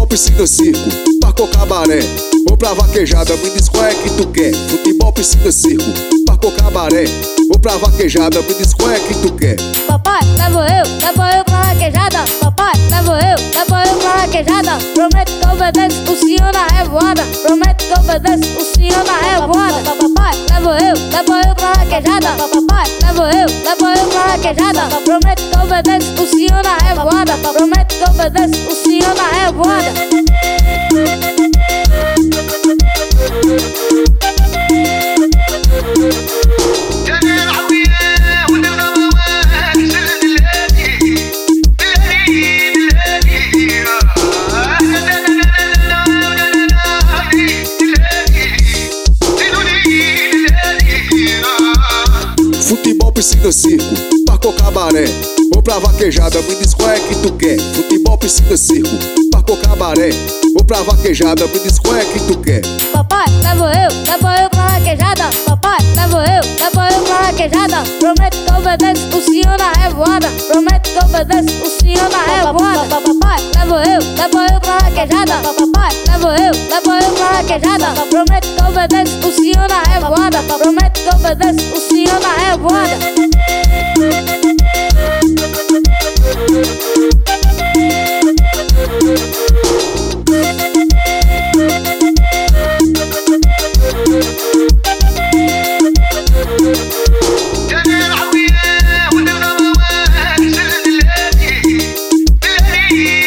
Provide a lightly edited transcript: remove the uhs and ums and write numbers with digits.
piscina, circo, parque ou cabaré, ou pra vaquejada, me diz qual é que tu quer. Futebol, piscina, circo, parque ou cabaré, ou pra vaquejada, me diz qual é que tu quer. Papai, levo eu pra vaquejada. Papai, levo eu pra vaquejada. Prometo que obedeço o senhor na revoada. Prometo que obedeço o senhor na revoada. Papai, levo eu pra vaquejada. Papai, levo eu pra vaquejada. Prometo que obedeço o senhor na revoada. Prometo que obedeço o senhor na revoada. Futebol, piscina, circo, parque ou cabaré, ou pra vaquejada, me diz qual é que tu quer. Futebol, piscina, circo, parque ou cabaré, ou pra vaquejada, me diz qual é que tu quer. Papai, levo eu pra vaquejada. Papai, levo eu pra vaquejada. Prometo que obedeço o senhor na revoada. Prometo que obedeço o senhor na revoada. Papai, levo eu pra vaquejada. Papai, levo eu pra vaquejada. Prometo que obedeço o senhor na revoada. Prometo que obedeço o senhor na revoada. Yeah.